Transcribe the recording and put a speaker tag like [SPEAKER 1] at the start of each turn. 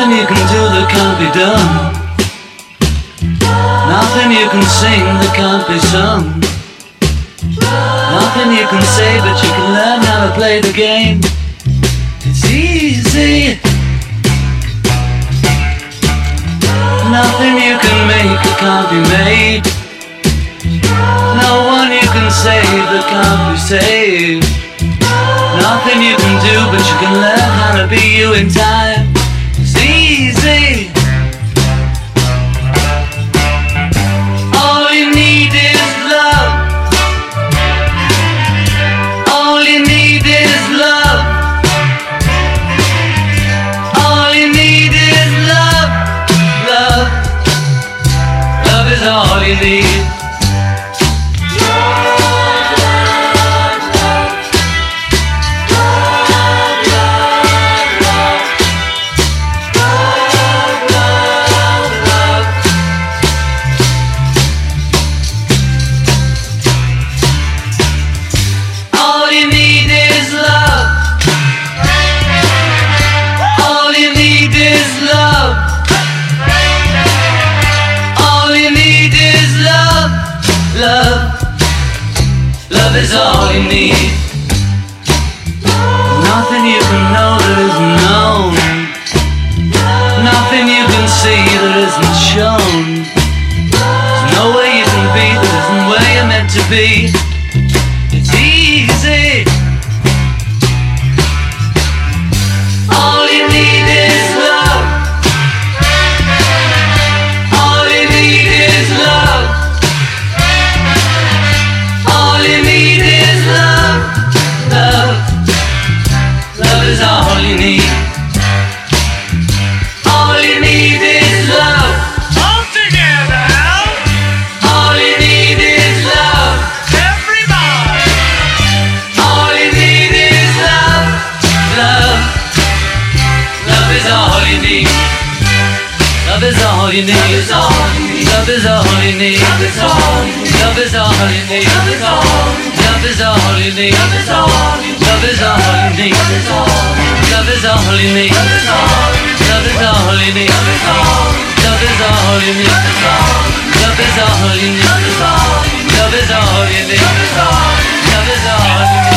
[SPEAKER 1] Nothing you can do that can't be done. Nothing you can sing that can't be sung. Nothing you can say, but you can learn how to play the game. It's easy. Nothing you can make that can't be made. No one you can save that can't be saved. Nothing you can do, but you can learn how to be you in time. It's easy. All you need is love. All you need is love. All you need is love. Love. Love is all you need. Love is all you need. Nothing you can know that isn't known. Nothing you can see that isn't shown. There's no way you can be that isn't where you're meant to be. It's easy. All you need is love. All you need is love. All you need is love, love. Love is all you need. All you need is love.
[SPEAKER 2] All together now.
[SPEAKER 1] All you need is love.
[SPEAKER 2] Everybody.
[SPEAKER 1] All you need is love, love. Love is all you need. Love is all you need. Love is all you need. Love is all you need. Love is all you need. Love is all you need. Love is all you need. Love is all you need. Love is all you need. Love is all you need. Love is all you need. Love is all you need. Love is all you need. Love is all you need. Love is all you need.